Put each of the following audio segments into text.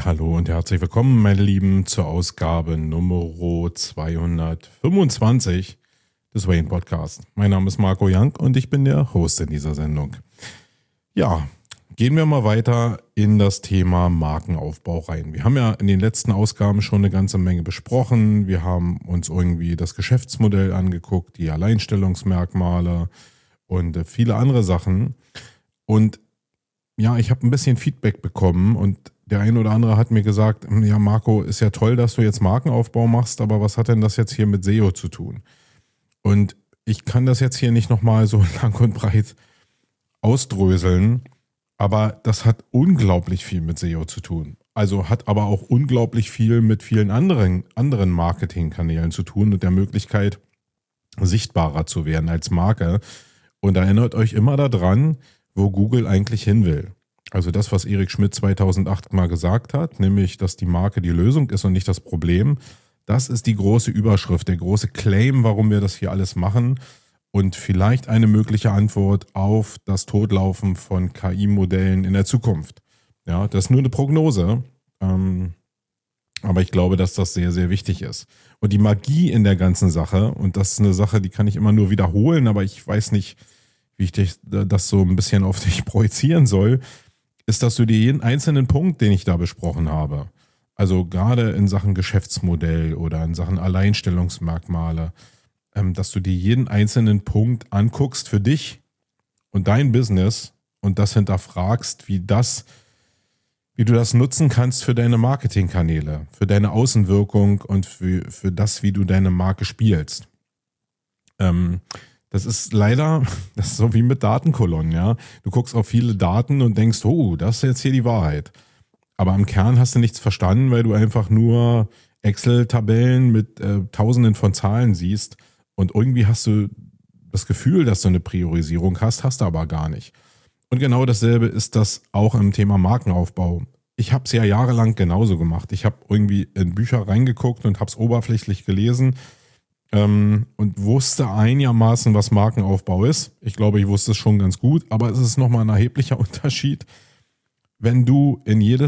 Hallo und herzlich willkommen, meine Lieben, zur Ausgabe Nummer 225 des Wayne Podcast. Mein Name ist Marco Young und ich bin der Host in dieser Sendung. Ja, gehen wir mal weiter in das Thema Markenaufbau rein. Wir haben ja in den letzten Ausgaben schon eine ganze Menge besprochen. Wir haben uns irgendwie das Geschäftsmodell angeguckt, die Alleinstellungsmerkmale und viele andere Sachen. Und ja, ich habe ein bisschen Feedback bekommen und der ein oder andere hat mir gesagt, ja Marco, ist ja toll, dass du jetzt Markenaufbau machst, aber was hat denn das jetzt hier mit SEO zu tun? Und ich kann das jetzt hier nicht nochmal so lang und breit ausdröseln, aber das hat unglaublich viel mit SEO zu tun. Also hat aber auch unglaublich viel mit vielen anderen Marketingkanälen zu tun und der Möglichkeit, sichtbarer zu werden als Marke. Und erinnert euch immer daran, wo Google eigentlich hin will. Also das, was Eric Schmidt 2008 mal gesagt hat, nämlich, dass die Marke die Lösung ist und nicht das Problem, das ist die große Überschrift, der große Claim, warum wir das hier alles machen und vielleicht eine mögliche Antwort auf das Totlaufen von KI-Modellen in der Zukunft. Ja, das ist nur eine Prognose, aber ich glaube, dass das sehr, sehr wichtig ist. Und die Magie in der ganzen Sache, und das ist eine Sache, die kann ich immer nur wiederholen, aber ich weiß nicht, wie ich das so ein bisschen auf dich projizieren soll, ist, dass du dir jeden einzelnen Punkt, den ich da besprochen habe, also gerade in Sachen Geschäftsmodell oder in Sachen Alleinstellungsmerkmale, dass du dir jeden einzelnen Punkt anguckst für dich und dein Business und das hinterfragst, wie du das nutzen kannst für deine Marketingkanäle, für deine Außenwirkung und für das, wie du deine Marke spielst. Das ist so wie mit Datenkolonnen, ja. Du guckst auf viele Daten und denkst, oh, das ist jetzt hier die Wahrheit. Aber im Kern hast du nichts verstanden, weil du einfach nur Excel-Tabellen mit Tausenden von Zahlen siehst und irgendwie hast du das Gefühl, dass du eine Priorisierung hast du aber gar nicht. Und genau dasselbe ist das auch im Thema Markenaufbau. Ich habe es ja jahrelang genauso gemacht. Ich habe irgendwie in Bücher reingeguckt und habe es oberflächlich gelesen, und wusste einigermaßen, was Markenaufbau ist. Ich glaube, ich wusste es schon ganz gut, aber es ist nochmal ein erheblicher Unterschied, wenn du in jeden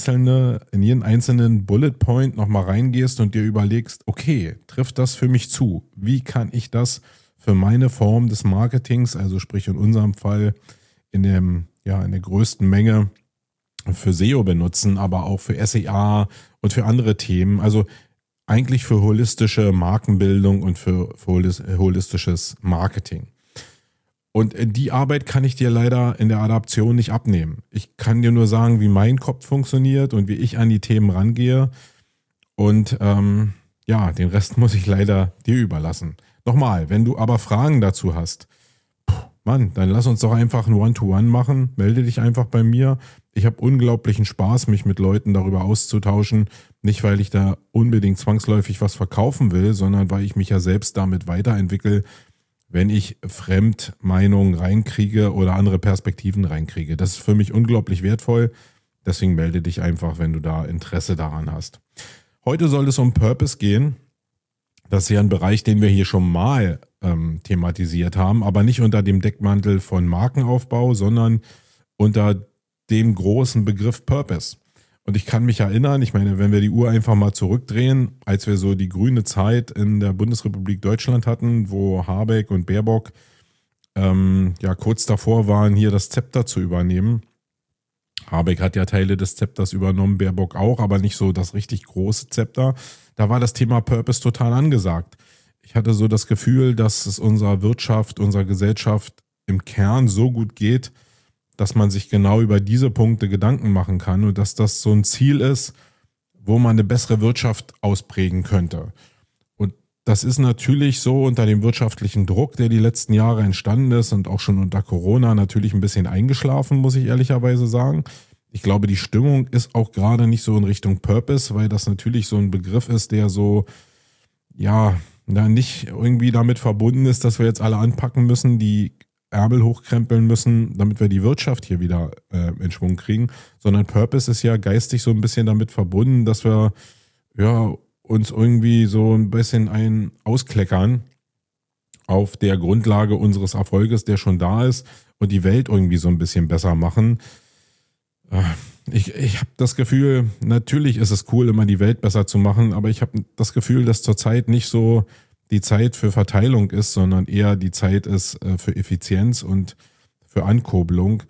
einzelnen Bullet Point nochmal reingehst und dir überlegst, okay, trifft das für mich zu? Wie kann ich das für meine Form des Marketings, also sprich in unserem Fall in der größten Menge für SEO benutzen, aber auch für SEA und für andere Themen, also eigentlich für holistische Markenbildung und für holistisches Marketing. Und die Arbeit kann ich dir leider in der Adaption nicht abnehmen. Ich kann dir nur sagen, wie mein Kopf funktioniert und wie ich an die Themen rangehe. Und den Rest muss ich leider dir überlassen. Nochmal, wenn du aber Fragen dazu hast, dann lass uns doch einfach ein One-to-One machen. Melde dich einfach bei mir. Ich habe unglaublichen Spaß, mich mit Leuten darüber auszutauschen. Nicht, weil ich da unbedingt zwangsläufig was verkaufen will, sondern weil ich mich ja selbst damit weiterentwickle, wenn ich Fremdmeinungen reinkriege oder andere Perspektiven reinkriege. Das ist für mich unglaublich wertvoll. Deswegen melde dich einfach, wenn du da Interesse daran hast. Heute soll es um Purpose gehen. Das ist ja ein Bereich, den wir hier schon mal thematisiert haben, aber nicht unter dem Deckmantel von Markenaufbau, sondern unter dem großen Begriff Purpose. Und ich kann mich erinnern, ich meine, wenn wir die Uhr einfach mal zurückdrehen, als wir so die grüne Zeit in der Bundesrepublik Deutschland hatten, wo Habeck und Baerbock kurz davor waren, hier das Zepter zu übernehmen. Habeck hat ja Teile des Zepters übernommen, Baerbock auch, aber nicht so das richtig große Zepter. Da war das Thema Purpose total angesagt. Ich hatte so das Gefühl, dass es unserer Wirtschaft, unserer Gesellschaft im Kern so gut geht, dass man sich genau über diese Punkte Gedanken machen kann und dass das so ein Ziel ist, wo man eine bessere Wirtschaft ausprägen könnte. Und das ist natürlich so unter dem wirtschaftlichen Druck, der die letzten Jahre entstanden ist und auch schon unter Corona natürlich ein bisschen eingeschlafen, muss ich ehrlicherweise sagen. Ich glaube, die Stimmung ist auch gerade nicht so in Richtung Purpose, weil das natürlich so ein Begriff ist, der so, nicht irgendwie damit verbunden ist, dass wir jetzt alle anpacken müssen, die Ärmel hochkrempeln müssen, damit wir die Wirtschaft hier wieder in Schwung kriegen, sondern Purpose ist ja geistig so ein bisschen damit verbunden, dass wir uns irgendwie so ein bisschen auskleckern auf der Grundlage unseres Erfolges, der schon da ist und die Welt irgendwie so ein bisschen besser machen. ich habe das Gefühl, natürlich ist es cool, immer die Welt besser zu machen, aber ich habe das Gefühl, dass zurzeit nicht so die Zeit für Verteilung ist, sondern eher die Zeit ist für Effizienz und für Ankurbelung.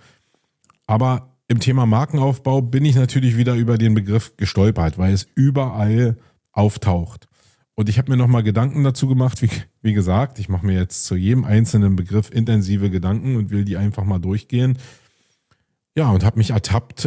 Aber im Thema Markenaufbau bin ich natürlich wieder über den Begriff gestolpert, weil es überall auftaucht. Und ich habe mir nochmal Gedanken dazu gemacht, wie gesagt, ich mache mir jetzt zu jedem einzelnen Begriff intensive Gedanken und will die einfach mal durchgehen. Ja, und habe mich ertappt,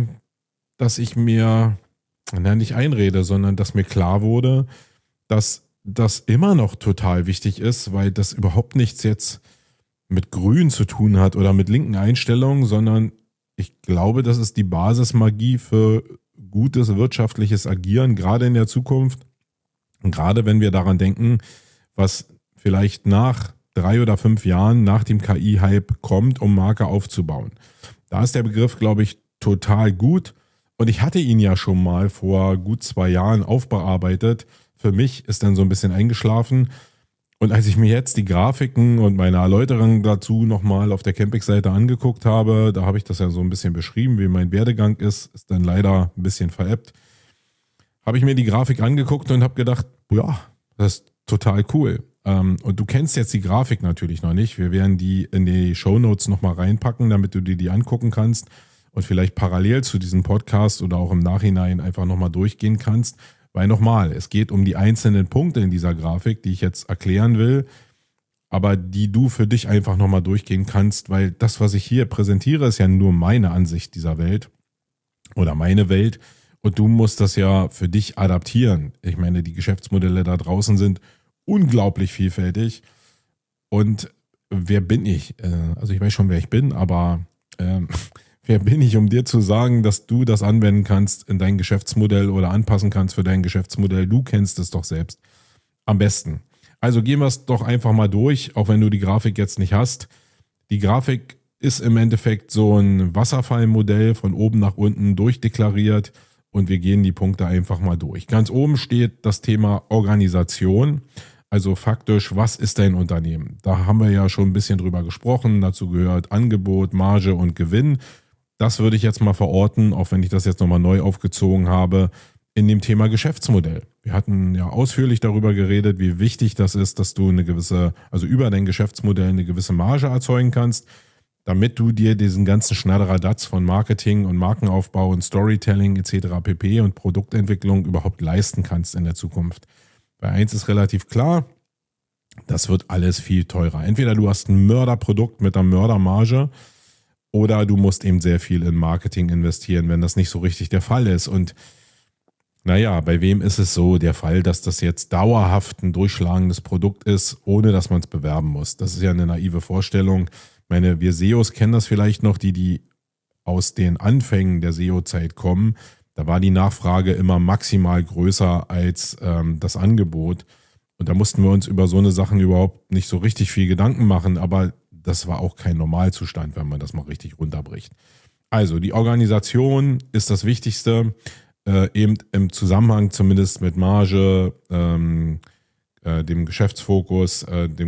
dass ich mir, nicht einrede, sondern dass mir klar wurde, dass das immer noch total wichtig ist, weil das überhaupt nichts jetzt mit Grün zu tun hat oder mit linken Einstellungen, sondern ich glaube, das ist die Basismagie für gutes wirtschaftliches Agieren, gerade in der Zukunft. Und gerade wenn wir daran denken, was vielleicht nach 3 oder 5 Jahren nach dem KI-Hype kommt, um Marke aufzubauen. Da ist der Begriff, glaube ich, total gut. Und ich hatte ihn ja schon mal vor gut 2 Jahren aufbearbeitet. Für mich ist dann so ein bisschen eingeschlafen. Und als ich mir jetzt die Grafiken und meine Erläuterungen dazu nochmal auf der Campix-Seite angeguckt habe, da habe ich das ja so ein bisschen beschrieben, wie mein Werdegang ist dann leider ein bisschen veräppt. Habe ich mir die Grafik angeguckt und habe gedacht, ja, das ist total cool. Und du kennst jetzt die Grafik natürlich noch nicht. Wir werden die in die Shownotes nochmal reinpacken, damit du dir die angucken kannst und vielleicht parallel zu diesem Podcast oder auch im Nachhinein einfach nochmal durchgehen kannst. Weil nochmal, es geht um die einzelnen Punkte in dieser Grafik, die ich jetzt erklären will, aber die du für dich einfach nochmal durchgehen kannst, weil das, was ich hier präsentiere, ist ja nur meine Ansicht dieser Welt oder meine Welt. Und du musst das ja für dich adaptieren. Ich meine, die Geschäftsmodelle da draußen sind unglaublich vielfältig. Und wer bin ich? Also ich weiß schon, wer ich bin, aber wer bin ich, um dir zu sagen, dass du das anwenden kannst in dein Geschäftsmodell oder anpassen kannst für dein Geschäftsmodell? Du kennst es doch selbst am besten. Also gehen wir es doch einfach mal durch, auch wenn du die Grafik jetzt nicht hast. Die Grafik ist im Endeffekt so ein Wasserfallmodell von oben nach unten durchdeklariert. Und wir gehen die Punkte einfach mal durch. Ganz oben steht das Thema Organisation. Also faktisch, was ist dein Unternehmen? Da haben wir ja schon ein bisschen drüber gesprochen. Dazu gehört Angebot, Marge und Gewinn. Das würde ich jetzt mal verorten, auch wenn ich das jetzt nochmal neu aufgezogen habe, in dem Thema Geschäftsmodell. Wir hatten ja ausführlich darüber geredet, wie wichtig das ist, dass du also über dein Geschäftsmodell eine gewisse Marge erzeugen kannst, damit du dir diesen ganzen Schnatteradatz von Marketing und Markenaufbau und Storytelling etc. pp. Und Produktentwicklung überhaupt leisten kannst in der Zukunft. Bei eins ist relativ klar, das wird alles viel teurer. Entweder du hast ein Mörderprodukt mit einer Mördermarge oder du musst eben sehr viel in Marketing investieren, wenn das nicht so richtig der Fall ist. Und naja, bei wem ist es so der Fall, dass das jetzt dauerhaft ein durchschlagendes Produkt ist, ohne dass man es bewerben muss? Das ist ja eine naive Vorstellung. Ich meine, wir SEOs kennen das vielleicht noch, die aus den Anfängen der SEO-Zeit kommen. Da war die Nachfrage immer maximal größer als das Angebot. Und da mussten wir uns über so eine Sachen überhaupt nicht so richtig viel Gedanken machen. Aber das war auch kein Normalzustand, wenn man das mal richtig runterbricht. Also die Organisation ist das Wichtigste, eben im Zusammenhang zumindest mit Marge, dem Geschäftsfokus,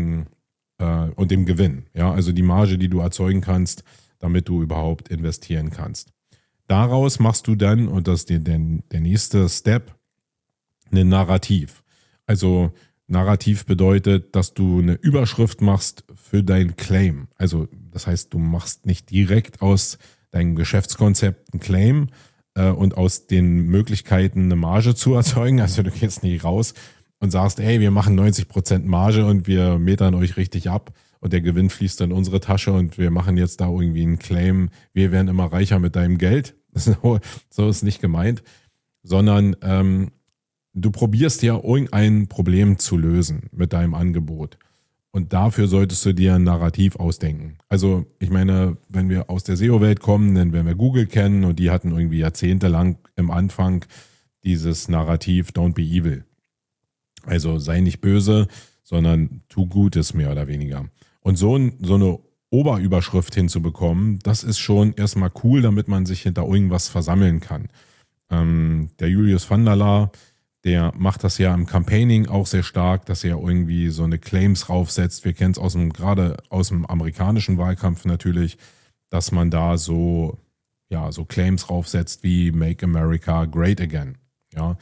und dem Gewinn. Ja, also die Marge, die du erzeugen kannst, damit du überhaupt investieren kannst. Daraus machst du dann, und das ist der nächste Step, ein Narrativ. Also Narrativ bedeutet, dass du eine Überschrift machst für dein Claim. Also das heißt, du machst nicht direkt aus deinem Geschäftskonzept einen Claim und aus den Möglichkeiten eine Marge zu erzeugen. Also du gehst nicht raus und sagst, hey, wir machen 90% Marge und wir metern euch richtig ab und der Gewinn fließt in unsere Tasche und wir machen jetzt da irgendwie einen Claim, wir werden immer reicher mit deinem Geld. So ist nicht gemeint, sondern du probierst ja irgendein Problem zu lösen mit deinem Angebot. Und dafür solltest du dir ein Narrativ ausdenken. Also ich meine, wenn wir aus der SEO-Welt kommen, dann werden wir Google kennen und die hatten irgendwie jahrzehntelang im Anfang dieses Narrativ Don't be evil. Also sei nicht böse, sondern tu Gutes mehr oder weniger. Und so eine Oberüberschrift hinzubekommen, das ist schon erstmal cool, damit man sich hinter irgendwas versammeln kann. Der Julius van der Laar, der macht das ja im Campaigning auch sehr stark, dass er irgendwie so eine Claims raufsetzt. Wir kennen es gerade aus dem amerikanischen Wahlkampf natürlich, dass man da so ja, so Claims draufsetzt wie Make America Great Again, ja,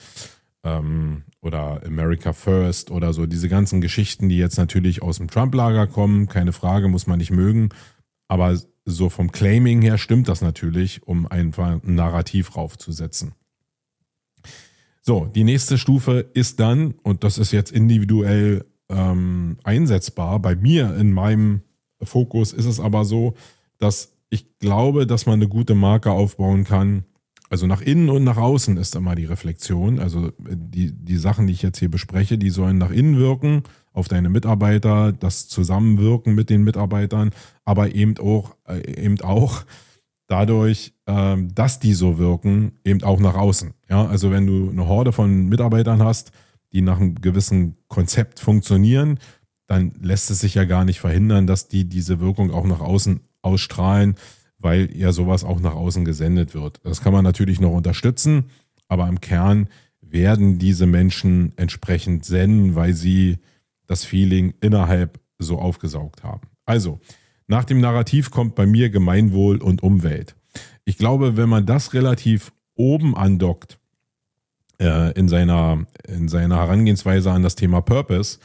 oder America First oder so, diese ganzen Geschichten, die jetzt natürlich aus dem Trump-Lager kommen, keine Frage, muss man nicht mögen, aber so vom Claiming her stimmt das natürlich, um einfach ein Narrativ raufzusetzen. So, die nächste Stufe ist dann, und das ist jetzt individuell einsetzbar, bei mir in meinem Fokus ist es aber so, dass ich glaube, dass man eine gute Marke aufbauen kann. Also nach innen und nach außen ist immer die Reflexion. Also die Sachen, die ich jetzt hier bespreche, die sollen nach innen wirken, auf deine Mitarbeiter, das Zusammenwirken mit den Mitarbeitern, aber eben auch dadurch, dass die so wirken, eben auch nach außen. Ja, also wenn du eine Horde von Mitarbeitern hast, die nach einem gewissen Konzept funktionieren, dann lässt es sich ja gar nicht verhindern, dass die diese Wirkung auch nach außen ausstrahlen, weil ja sowas auch nach außen gesendet wird. Das kann man natürlich noch unterstützen, aber im Kern werden diese Menschen entsprechend senden, weil sie das Feeling innerhalb so aufgesaugt haben. Also, nach dem Narrativ kommt bei mir Gemeinwohl und Umwelt. Ich glaube, wenn man das relativ oben andockt, in seiner Herangehensweise an das Thema Purpose,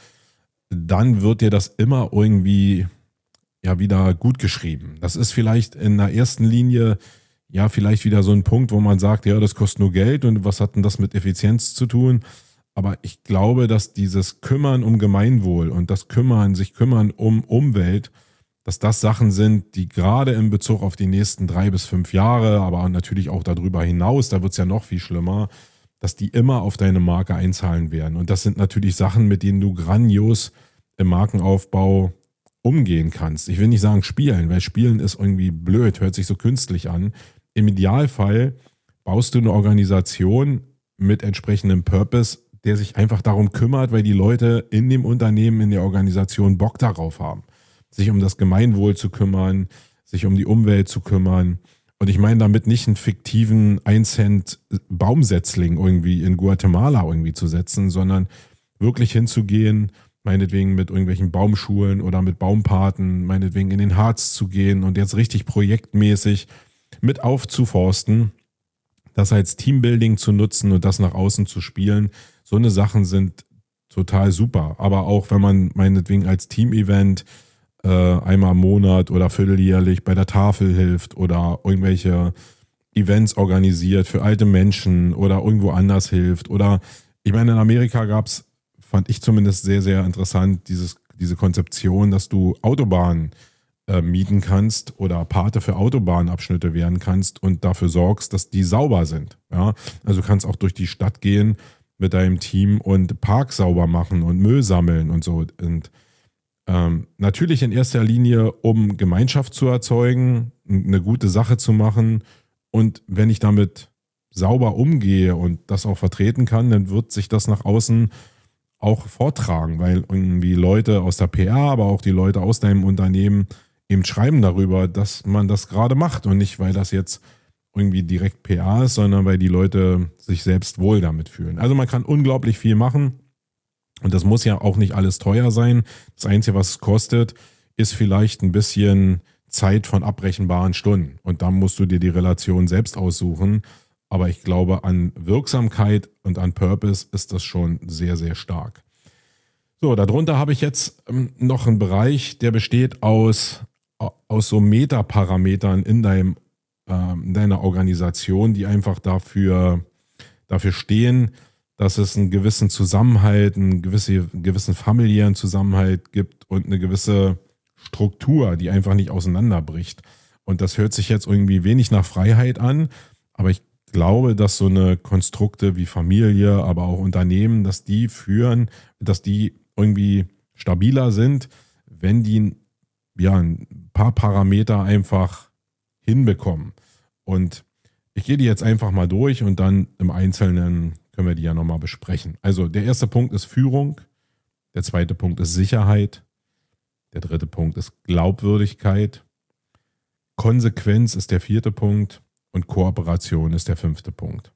dann wird dir das immer irgendwie ja wieder gut geschrieben. Das ist vielleicht in der ersten Linie ja vielleicht wieder so ein Punkt, wo man sagt, ja, das kostet nur Geld und was hat denn das mit Effizienz zu tun? Aber ich glaube, dass dieses Kümmern um Gemeinwohl und das sich kümmern um Umwelt, dass das Sachen sind, die gerade in Bezug auf die nächsten 3 bis 5 Jahre, aber natürlich auch darüber hinaus, da wird es ja noch viel schlimmer, dass die immer auf deine Marke einzahlen werden. Und das sind natürlich Sachen, mit denen du grandios im Markenaufbau umgehen kannst. Ich will nicht sagen spielen, weil spielen ist irgendwie blöd, hört sich so künstlich an. Im Idealfall baust du eine Organisation mit entsprechendem Purpose, der sich einfach darum kümmert, weil die Leute in dem Unternehmen, in der Organisation Bock darauf haben, sich um das Gemeinwohl zu kümmern, sich um die Umwelt zu kümmern. Und ich meine damit nicht einen fiktiven 1-Cent Baumsetzling irgendwie in Guatemala irgendwie zu setzen, sondern wirklich hinzugehen, meinetwegen mit irgendwelchen Baumschulen oder mit Baumpaten, meinetwegen in den Harz zu gehen und jetzt richtig projektmäßig mit aufzuforsten, das als Teambuilding zu nutzen und das nach außen zu spielen. So eine Sachen sind total super. Aber auch wenn man meinetwegen als Team-Event einmal im Monat oder vierteljährlich bei der Tafel hilft oder irgendwelche Events organisiert für alte Menschen oder irgendwo anders hilft. Oder ich meine, in Amerika gab es, fand ich zumindest sehr, sehr interessant, diese Konzeption, dass du Autobahnen mieten kannst oder Pate für Autobahnabschnitte werden kannst und dafür sorgst, dass die sauber sind. Ja? Also du kannst auch durch die Stadt gehen mit deinem Team und Park sauber machen und Müll sammeln und so. Und natürlich in erster Linie, um Gemeinschaft zu erzeugen, eine gute Sache zu machen. Und wenn ich damit sauber umgehe und das auch vertreten kann, dann wird sich das nach außen auch vortragen, weil irgendwie Leute aus der PR, aber auch die Leute aus deinem Unternehmen eben schreiben darüber, dass man das gerade macht und nicht, weil das jetzt irgendwie direkt PR ist, sondern weil die Leute sich selbst wohl damit fühlen. Also man kann unglaublich viel machen. Und das muss ja auch nicht alles teuer sein. Das Einzige, was es kostet, ist vielleicht ein bisschen Zeit von abbrechenbaren Stunden. Und da musst du dir die Relation selbst aussuchen. Aber ich glaube, an Wirksamkeit und an Purpose ist das schon sehr, sehr stark. So, darunter habe ich jetzt noch einen Bereich, der besteht aus so Metaparametern in deiner Organisation, die einfach dafür stehen, dass es einen gewissen Zusammenhalt, einen gewissen familiären Zusammenhalt gibt und eine gewisse Struktur, die einfach nicht auseinanderbricht. Und das hört sich jetzt irgendwie wenig nach Freiheit an, aber ich glaube, dass so eine Konstrukte wie Familie, aber auch Unternehmen, dass die irgendwie stabiler sind, wenn die ja ein paar Parameter einfach hinbekommen. Und ich gehe die jetzt einfach mal durch und dann im Einzelnen können wir die ja nochmal besprechen. Also der erste Punkt ist Führung, der zweite Punkt ist Sicherheit, der dritte Punkt ist Glaubwürdigkeit, Konsequenz ist der vierte Punkt und Kooperation ist der fünfte Punkt.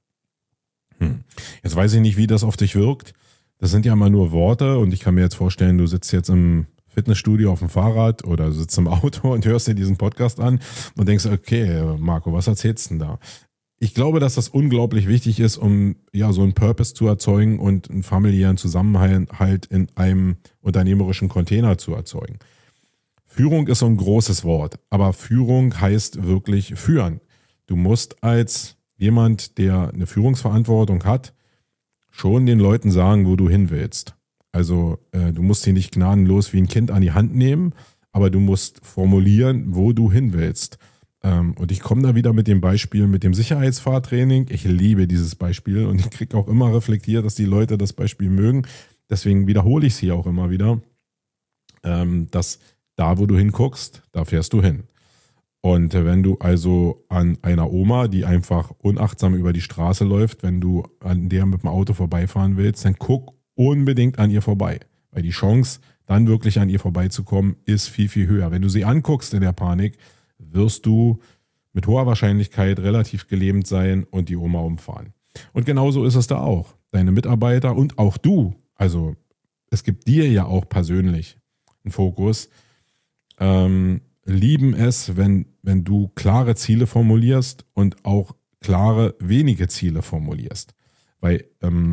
Jetzt weiß ich nicht, wie das auf dich wirkt. Das sind ja mal nur Worte und ich kann mir jetzt vorstellen, du sitzt jetzt im Fitnessstudio auf dem Fahrrad oder sitzt im Auto und hörst dir diesen Podcast an und denkst, okay, Marco, was erzählst du denn da? Ich glaube, dass das unglaublich wichtig ist, um ja so einen Purpose zu erzeugen und einen familiären Zusammenhalt in einem unternehmerischen Container zu erzeugen. Führung ist so ein großes Wort, aber Führung heißt wirklich führen. Du musst als jemand, der eine Führungsverantwortung hat, schon den Leuten sagen, wo du hin willst. Also du musst sie nicht gnadenlos wie ein Kind an die Hand nehmen, aber du musst formulieren, wo du hin willst. Und ich komme da wieder mit dem Beispiel mit dem Sicherheitsfahrtraining. Ich liebe dieses Beispiel und ich kriege auch immer reflektiert, dass die Leute das Beispiel mögen. Deswegen wiederhole ich es hier auch immer wieder, dass da, wo du hinguckst, da fährst du hin. Und wenn du also an einer Oma, die einfach unachtsam über die Straße läuft, wenn du an der mit dem Auto vorbeifahren willst, dann guck unbedingt an ihr vorbei. Weil die Chance, dann wirklich an ihr vorbeizukommen, ist viel, viel höher. Wenn du sie anguckst in der Panik, wirst du mit hoher Wahrscheinlichkeit relativ gelähmt sein und die Oma umfahren. Und genauso ist es da auch. Deine Mitarbeiter und auch du, also es gibt dir ja auch persönlich einen Fokus, lieben es, wenn du klare Ziele formulierst und auch klare, wenige Ziele formulierst. Weil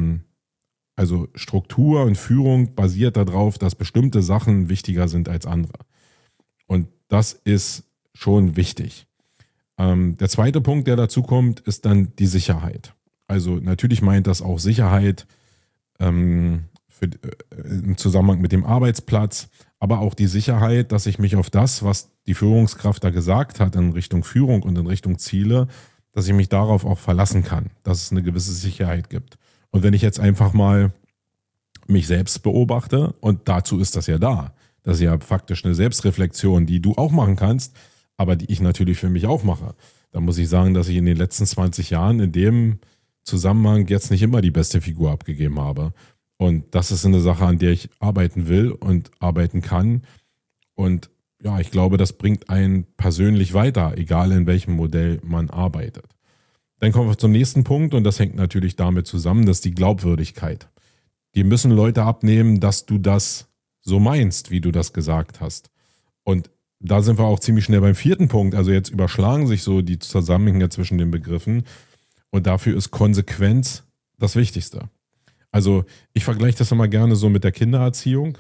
also Struktur und Führung basiert darauf, dass bestimmte Sachen wichtiger sind als andere. Und das ist schon wichtig. Der zweite Punkt, der dazu kommt, ist dann die Sicherheit. Also natürlich meint das auch Sicherheit im Zusammenhang mit dem Arbeitsplatz, aber auch die Sicherheit, dass ich mich auf das, was die Führungskraft da gesagt hat in Richtung Führung und in Richtung Ziele, dass ich mich darauf auch verlassen kann, dass es eine gewisse Sicherheit gibt. Und wenn ich jetzt einfach mal mich selbst beobachte, und dazu ist das ja da, das ist ja faktisch eine Selbstreflexion, die du auch machen kannst, aber die ich natürlich für mich auch mache. Da muss ich sagen, dass ich in den letzten 20 Jahren in dem Zusammenhang jetzt nicht immer die beste Figur abgegeben habe. Und das ist eine Sache, an der ich arbeiten will und arbeiten kann. Und ja, ich glaube, das bringt einen persönlich weiter, egal in welchem Modell man arbeitet. Dann kommen wir zum nächsten Punkt und das hängt natürlich damit zusammen, das ist die Glaubwürdigkeit. Die müssen Leute abnehmen, dass du das so meinst, wie du das gesagt hast. Und da sind wir auch ziemlich schnell beim vierten Punkt. Also jetzt überschlagen sich so die Zusammenhänge zwischen den Begriffen und dafür ist Konsequenz das Wichtigste. Also ich vergleiche das immer gerne so mit der Kindererziehung.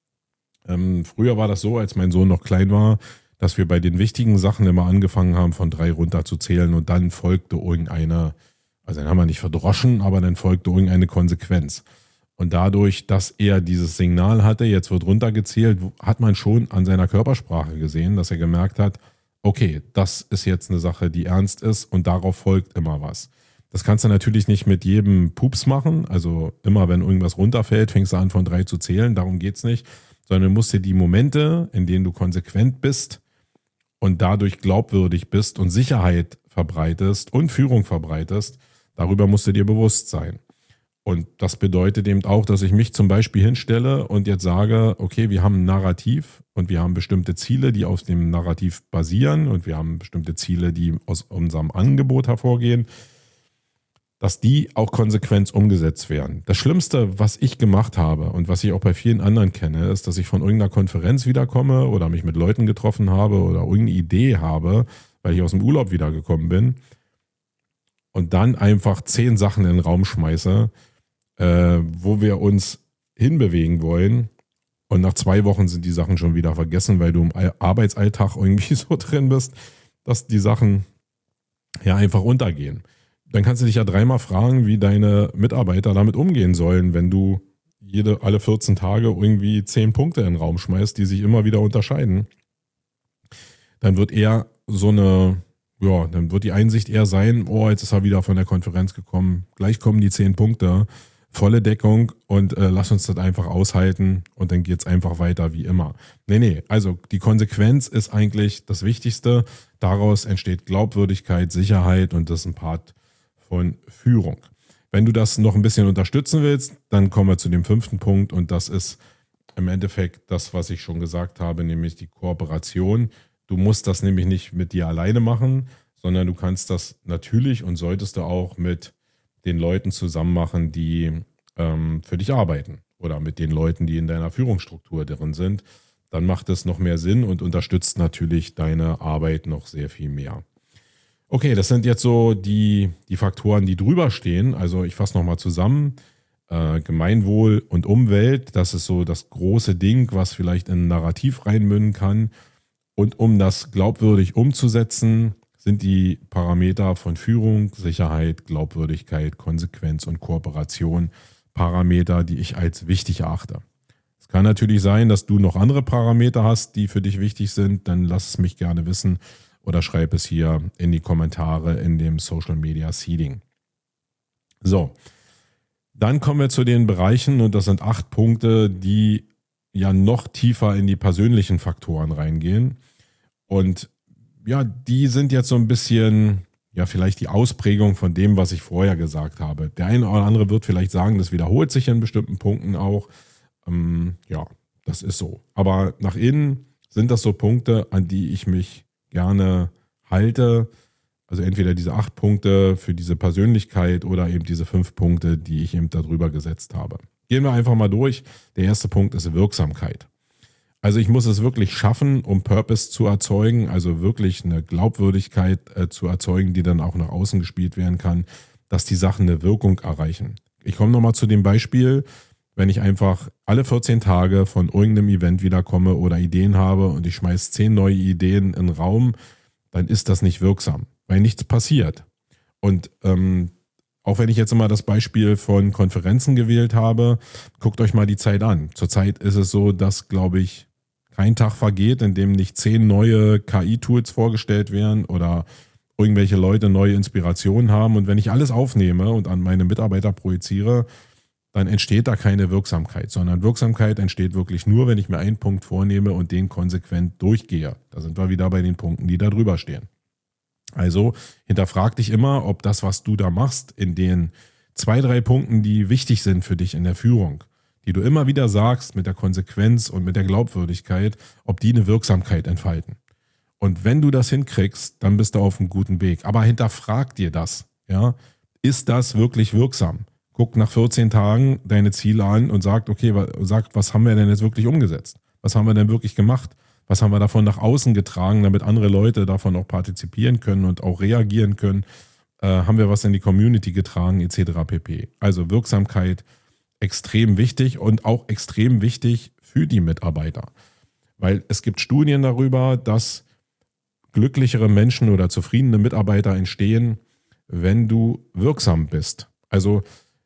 Früher war das so, als mein Sohn noch klein war, dass wir bei den wichtigen Sachen immer angefangen haben, von 3 runter zu zählen und dann folgte irgendeine, also dann haben wir nicht verdroschen, aber dann folgte irgendeine Konsequenz. Und dadurch, dass er dieses Signal hatte, jetzt wird runtergezählt, hat man schon an seiner Körpersprache gesehen, dass er gemerkt hat, okay, das ist jetzt eine Sache, die ernst ist und darauf folgt immer was. Das kannst du natürlich nicht mit jedem Pups machen, also immer wenn irgendwas runterfällt, fängst du an von 3 zu zählen, darum geht's nicht, sondern du musst dir die Momente, in denen du konsequent bist und dadurch glaubwürdig bist und Sicherheit verbreitest und Führung verbreitest, darüber musst du dir bewusst sein. Und das bedeutet eben auch, dass ich mich zum Beispiel hinstelle und jetzt sage, okay, wir haben ein Narrativ und wir haben bestimmte Ziele, die auf dem Narrativ basieren und wir haben bestimmte Ziele, die aus unserem Angebot hervorgehen, dass die auch konsequent umgesetzt werden. Das Schlimmste, was ich gemacht habe und was ich auch bei vielen anderen kenne, ist, dass ich von irgendeiner Konferenz wiederkomme oder mich mit Leuten getroffen habe oder irgendeine Idee habe, weil ich aus dem Urlaub wiedergekommen bin und dann einfach 10 Sachen in den Raum schmeiße, wo wir uns hinbewegen wollen und nach 2 Wochen sind die Sachen schon wieder vergessen, weil du im Arbeitsalltag irgendwie so drin bist, dass die Sachen ja einfach untergehen. Dann kannst du dich ja 3-mal fragen, wie deine Mitarbeiter damit umgehen sollen, wenn du alle 14 Tage irgendwie 10 Punkte in den Raum schmeißt, die sich immer wieder unterscheiden. Dann wird eher dann wird die Einsicht eher sein, oh, jetzt ist er wieder von der Konferenz gekommen, gleich kommen die 10 Punkte, volle Deckung und lass uns das einfach aushalten und dann geht's einfach weiter wie immer. Nee, also die Konsequenz ist eigentlich das Wichtigste. Daraus entsteht Glaubwürdigkeit, Sicherheit und das ist ein Part von Führung. Wenn du das noch ein bisschen unterstützen willst, dann kommen wir zu dem 5. Punkt und das ist im Endeffekt das, was ich schon gesagt habe, nämlich die Kooperation. Du musst das nämlich nicht mit dir alleine machen, sondern du kannst das natürlich und solltest du auch mit den Leuten zusammen machen, die für dich arbeiten oder mit den Leuten, die in deiner Führungsstruktur drin sind. dann macht es noch mehr Sinn und unterstützt natürlich deine Arbeit noch sehr viel mehr. Okay, das sind jetzt so die Faktoren, die drüber stehen. Also ich fasse nochmal zusammen. Gemeinwohl und Umwelt, das ist so das große Ding, was vielleicht in ein Narrativ reinmünden kann. Und um das glaubwürdig umzusetzen, sind die Parameter von Führung, Sicherheit, Glaubwürdigkeit, Konsequenz und Kooperation Parameter, die ich als wichtig erachte. Es kann natürlich sein, dass du noch andere Parameter hast, die für dich wichtig sind. Dann lass es mich gerne wissen oder schreib es hier in die Kommentare in dem Social Media Seeding. So, dann kommen wir zu den Bereichen und das sind 8 Punkte, die ja noch tiefer in die persönlichen Faktoren reingehen. Und ja, die sind jetzt so ein bisschen, ja, vielleicht die Ausprägung von dem, was ich vorher gesagt habe. Der eine oder andere wird vielleicht sagen, das wiederholt sich in bestimmten Punkten auch. Ja, das ist so. Aber nach innen sind das so Punkte, an die ich mich gerne halte. Also entweder diese 8 Punkte für diese Persönlichkeit oder eben diese 5 Punkte, die ich eben darüber gesetzt habe. Gehen wir einfach mal durch. Der erste Punkt ist Wirksamkeit. Also ich muss es wirklich schaffen, um Purpose zu erzeugen, also wirklich eine Glaubwürdigkeit zu erzeugen, die dann auch nach außen gespielt werden kann, dass die Sachen eine Wirkung erreichen. Ich komme nochmal zu dem Beispiel, wenn ich einfach alle 14 Tage von irgendeinem Event wiederkomme oder Ideen habe und ich schmeiße 10 neue Ideen in den Raum, dann ist das nicht wirksam, weil nichts passiert. Und auch wenn ich jetzt immer das Beispiel von Konferenzen gewählt habe, guckt euch mal die Zeit an. Zurzeit ist es so, dass, glaube ich, kein Tag vergeht, in dem nicht 10 neue KI-Tools vorgestellt werden oder irgendwelche Leute neue Inspirationen haben. Und wenn ich alles aufnehme und an meine Mitarbeiter projiziere, dann entsteht da keine Wirksamkeit, sondern Wirksamkeit entsteht wirklich nur, wenn ich mir einen Punkt vornehme und den konsequent durchgehe. Da sind wir wieder bei den Punkten, die da drüber stehen. Also hinterfrag dich immer, ob das, was du da machst, in den 2, 3 Punkten, die wichtig sind für dich in der Führung, die du immer wieder sagst mit der Konsequenz und mit der Glaubwürdigkeit, ob die eine Wirksamkeit entfalten. Und wenn du das hinkriegst, dann bist du auf einem guten Weg. Aber hinterfrag dir das. Ja? Ist das wirklich wirksam? Guck nach 14 Tagen deine Ziele an und sag, okay, was haben wir denn jetzt wirklich umgesetzt? Was haben wir denn wirklich gemacht? Was haben wir davon nach außen getragen, damit andere Leute davon auch partizipieren können und auch reagieren können? Haben wir was in die Community getragen, etc. pp. Also Wirksamkeit extrem wichtig und auch extrem wichtig für die Mitarbeiter. Weil es gibt Studien darüber, dass glücklichere Menschen oder zufriedene Mitarbeiter entstehen, wenn du wirksam bist. Also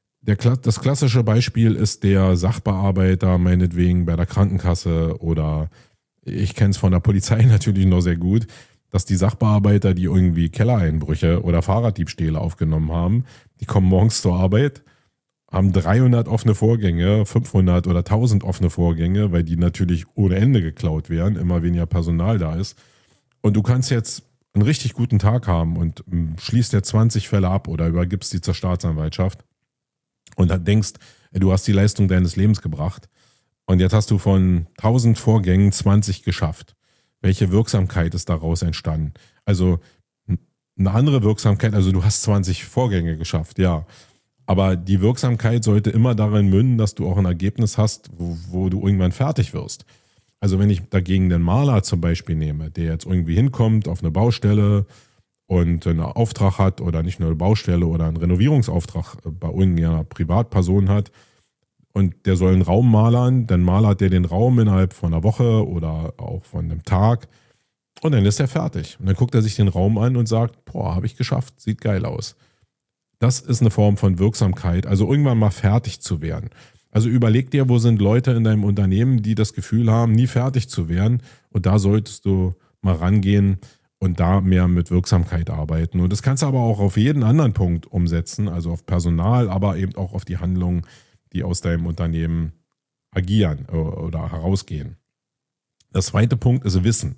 das klassische Beispiel ist der Sachbearbeiter, meinetwegen bei der Krankenkasse oder ich kenne es von der Polizei natürlich noch sehr gut, dass die Sachbearbeiter, die irgendwie Kellereinbrüche oder Fahrraddiebstähle aufgenommen haben, die kommen morgens zur Arbeit, haben 300 offene Vorgänge, 500 oder 1000 offene Vorgänge, weil die natürlich ohne Ende geklaut werden, immer weniger Personal da ist. Und du kannst jetzt einen richtig guten Tag haben und schließt dir 20 Fälle ab oder übergibst die zur Staatsanwaltschaft und dann denkst, du hast die Leistung deines Lebens gebracht und jetzt hast du von 1000 Vorgängen 20 geschafft. Welche Wirksamkeit ist daraus entstanden? Also eine andere Wirksamkeit, also du hast 20 Vorgänge geschafft, ja. Aber die Wirksamkeit sollte immer darin münden, dass du auch ein Ergebnis hast, wo du irgendwann fertig wirst. Also wenn ich dagegen den Maler zum Beispiel nehme, der jetzt irgendwie hinkommt auf eine Baustelle und einen Auftrag hat oder nicht nur eine Baustelle oder einen Renovierungsauftrag bei irgendeiner Privatperson hat und der soll einen Raum malern, dann malert der den Raum innerhalb von einer Woche oder auch von einem Tag und dann ist er fertig. Und dann guckt er sich den Raum an und sagt, boah, habe ich geschafft, sieht geil aus. Das ist eine Form von Wirksamkeit, also irgendwann mal fertig zu werden. Also überleg dir, wo sind Leute in deinem Unternehmen, die das Gefühl haben, nie fertig zu werden. Und da solltest du mal rangehen und da mehr mit Wirksamkeit arbeiten. Und das kannst du aber auch auf jeden anderen Punkt umsetzen, also auf Personal, aber eben auch auf die Handlungen, die aus deinem Unternehmen agieren oder herausgehen. Der zweite Punkt ist Wissen.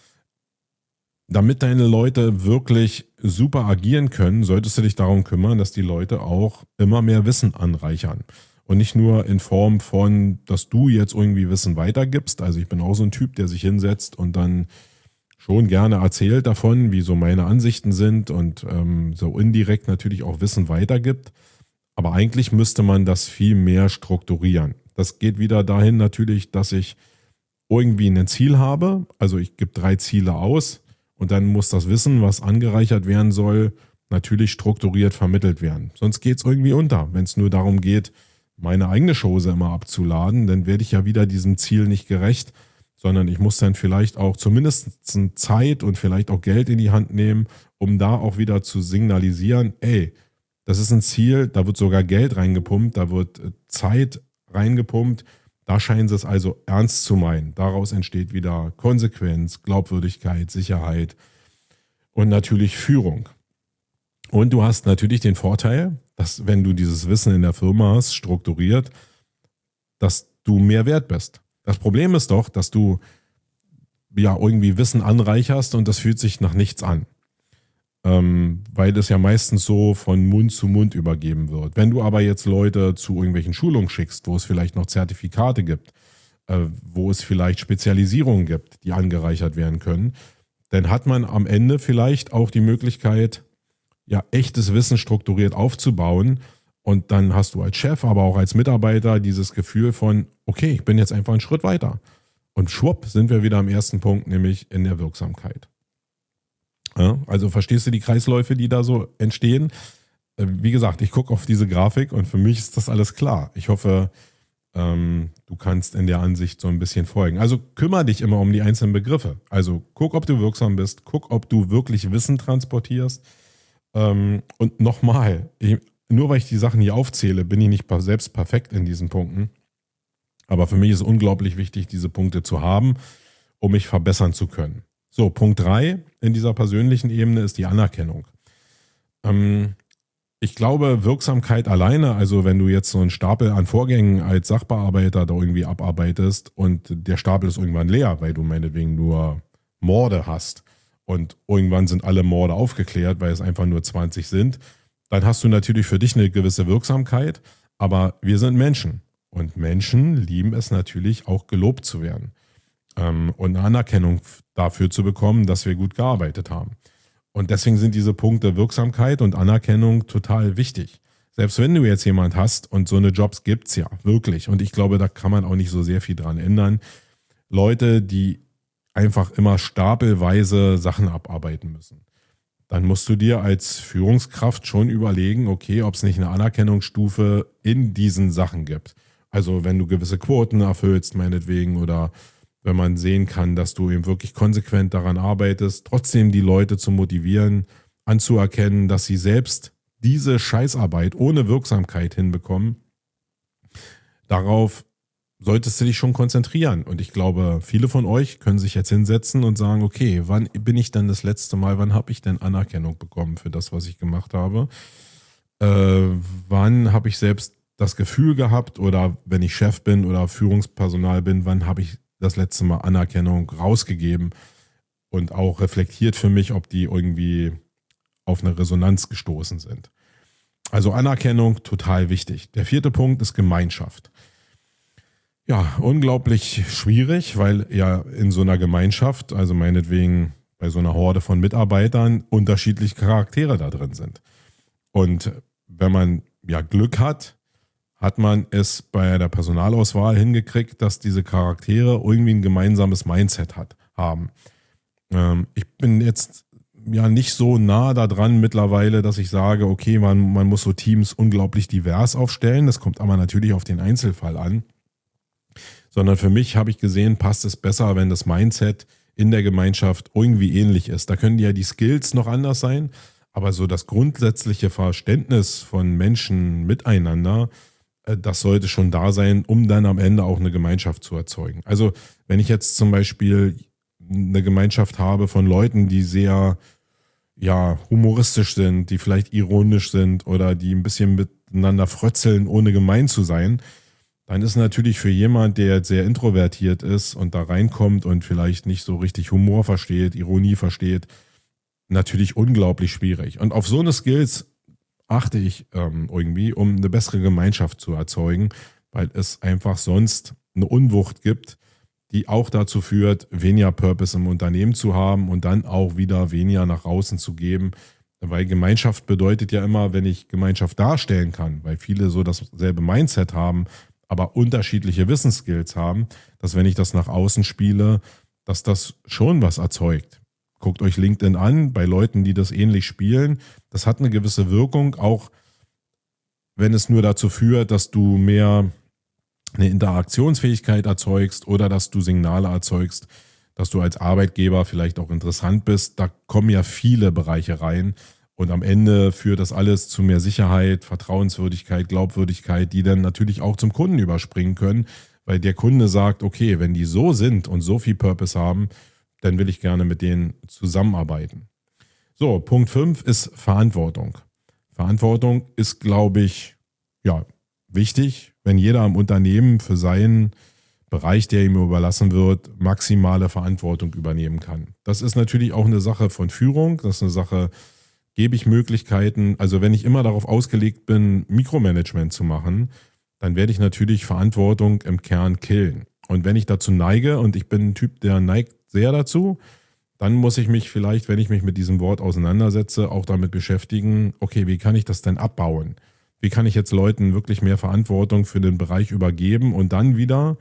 Damit deine Leute wirklich super agieren können, solltest du dich darum kümmern, dass die Leute auch immer mehr Wissen anreichern. Und nicht nur in Form von, dass du jetzt irgendwie Wissen weitergibst. Also ich bin auch so ein Typ, der sich hinsetzt und dann schon gerne erzählt davon, wie so meine Ansichten sind und so indirekt natürlich auch Wissen weitergibt. Aber eigentlich müsste man das viel mehr strukturieren. Das geht wieder dahin natürlich, dass ich irgendwie ein Ziel habe, also ich gebe 3 Ziele aus und dann muss das Wissen, was angereichert werden soll, natürlich strukturiert vermittelt werden. Sonst geht es irgendwie unter. Wenn es nur darum geht, meine eigene Chose immer abzuladen, dann werde ich ja wieder diesem Ziel nicht gerecht, sondern ich muss dann vielleicht auch zumindest Zeit und vielleicht auch Geld in die Hand nehmen, um da auch wieder zu signalisieren, ey, das ist ein Ziel, da wird sogar Geld reingepumpt, da wird Zeit reingepumpt, da scheinen sie es also ernst zu meinen. Daraus entsteht wieder Konsequenz, Glaubwürdigkeit, Sicherheit und natürlich Führung. Und du hast natürlich den Vorteil, dass wenn du dieses Wissen in der Firma hast, strukturiert, dass du mehr wert bist. Das Problem ist doch, dass du ja irgendwie Wissen anreicherst und das fühlt sich nach nichts an. Weil es ja meistens so von Mund zu Mund übergeben wird. Wenn du aber jetzt Leute zu irgendwelchen Schulungen schickst, wo es vielleicht noch Zertifikate gibt, wo es vielleicht Spezialisierungen gibt, die angereichert werden können, dann hat man am Ende vielleicht auch die Möglichkeit, ja, echtes Wissen strukturiert aufzubauen. Und dann hast du als Chef, aber auch als Mitarbeiter dieses Gefühl von, okay, ich bin jetzt einfach einen Schritt weiter. Und schwupp sind wir wieder am ersten Punkt, nämlich in der Wirksamkeit. Ja, also verstehst du die Kreisläufe, die da so entstehen? Wie gesagt, ich gucke auf diese Grafik und für mich ist das alles klar. Ich hoffe, du kannst in der Ansicht so ein bisschen folgen. Also kümmere dich immer um die einzelnen Begriffe. Also guck, ob du wirksam bist, guck, ob du wirklich Wissen transportierst. Und nochmal, nur weil ich die Sachen hier aufzähle, bin ich nicht selbst perfekt in diesen Punkten. Aber für mich ist es unglaublich wichtig, diese Punkte zu haben, um mich verbessern zu können. So, Punkt 3 in dieser persönlichen Ebene ist die Anerkennung. Ich glaube, Wirksamkeit alleine, also wenn du jetzt so einen Stapel an Vorgängen als Sachbearbeiter da irgendwie abarbeitest und der Stapel ist irgendwann leer, weil du meinetwegen nur Morde hast und irgendwann sind alle Morde aufgeklärt, weil es einfach nur 20 sind, dann hast du natürlich für dich eine gewisse Wirksamkeit, aber wir sind Menschen und Menschen lieben es natürlich auch gelobt zu werden. Und eine Anerkennung dafür zu bekommen, dass wir gut gearbeitet haben. Und deswegen sind diese Punkte Wirksamkeit und Anerkennung total wichtig. Selbst wenn du jetzt jemand hast, und so eine Jobs gibt's ja, wirklich, und ich glaube, da kann man auch nicht so sehr viel dran ändern, Leute, die einfach immer stapelweise Sachen abarbeiten müssen. Dann musst du dir als Führungskraft schon überlegen, okay, ob es nicht eine Anerkennungsstufe in diesen Sachen gibt. Also wenn du gewisse Quoten erfüllst, meinetwegen, oder wenn man sehen kann, dass du eben wirklich konsequent daran arbeitest, trotzdem die Leute zu motivieren, anzuerkennen, dass sie selbst diese Scheißarbeit ohne Wirksamkeit hinbekommen, darauf solltest du dich schon konzentrieren. Und ich glaube, viele von euch können sich jetzt hinsetzen und sagen, okay, wann bin ich denn das letzte Mal, wann habe ich denn Anerkennung bekommen für das, was ich gemacht habe? Wann habe ich selbst das Gefühl gehabt, oder wenn ich Chef bin oder Führungspersonal bin, wann habe ich das letzte Mal Anerkennung rausgegeben und auch reflektiert für mich, ob die irgendwie auf eine Resonanz gestoßen sind. Also Anerkennung, total wichtig. Der 4. Punkt ist Gemeinschaft. Ja, unglaublich schwierig, weil ja in so einer Gemeinschaft, also meinetwegen bei so einer Horde von Mitarbeitern, unterschiedliche Charaktere da drin sind. Und wenn man ja Glück hat, hat man es bei der Personalauswahl hingekriegt, dass diese Charaktere irgendwie ein gemeinsames Mindset haben. Ich bin jetzt ja nicht so nah daran mittlerweile, dass ich sage, okay, man muss so Teams unglaublich divers aufstellen. Das kommt aber natürlich auf den Einzelfall an. Sondern für mich habe ich gesehen, passt es besser, wenn das Mindset in der Gemeinschaft irgendwie ähnlich ist. Da können ja die Skills noch anders sein, aber so das grundsätzliche Verständnis von Menschen miteinander, das sollte schon da sein, um dann am Ende auch eine Gemeinschaft zu erzeugen. Also wenn ich jetzt zum Beispiel eine Gemeinschaft habe von Leuten, die sehr humoristisch sind, die vielleicht ironisch sind oder die ein bisschen miteinander frötzeln, ohne gemein zu sein, dann ist natürlich für jemand, der jetzt sehr introvertiert ist und da reinkommt und vielleicht nicht so richtig Humor versteht, Ironie versteht, natürlich unglaublich schwierig. Und auf so eine Skills achte ich irgendwie, um eine bessere Gemeinschaft zu erzeugen, weil es einfach sonst eine Unwucht gibt, die auch dazu führt, weniger Purpose im Unternehmen zu haben und dann auch wieder weniger nach außen zu geben. Weil Gemeinschaft bedeutet ja immer, wenn ich Gemeinschaft darstellen kann, weil viele so dasselbe Mindset haben, aber unterschiedliche Wissensskills haben, dass wenn ich das nach außen spiele, dass das schon was erzeugt. Guckt euch LinkedIn an, bei Leuten, die das ähnlich spielen. Das hat eine gewisse Wirkung, auch wenn es nur dazu führt, dass du mehr eine Interaktionsfähigkeit erzeugst oder dass du Signale erzeugst, dass du als Arbeitgeber vielleicht auch interessant bist. Da kommen ja viele Bereiche rein und am Ende führt das alles zu mehr Sicherheit, Vertrauenswürdigkeit, Glaubwürdigkeit, die dann natürlich auch zum Kunden überspringen können, weil der Kunde sagt, okay, wenn die so sind und so viel Purpose haben, dann will ich gerne mit denen zusammenarbeiten. So, Punkt 5 ist Verantwortung. Verantwortung ist, glaube ich, ja, wichtig, wenn jeder im Unternehmen für seinen Bereich, der ihm überlassen wird, maximale Verantwortung übernehmen kann. Das ist natürlich auch eine Sache von Führung, das ist eine Sache, gebe ich Möglichkeiten, also wenn ich immer darauf ausgelegt bin, Mikromanagement zu machen, dann werde ich natürlich Verantwortung im Kern killen. Und wenn ich dazu neige, und ich bin ein Typ, der neigt sehr dazu, dann muss ich mich vielleicht, wenn ich mich mit diesem Wort auseinandersetze, auch damit beschäftigen, okay, wie kann ich das denn abbauen? Wie kann ich jetzt Leuten wirklich mehr Verantwortung für den Bereich übergeben und dann wieder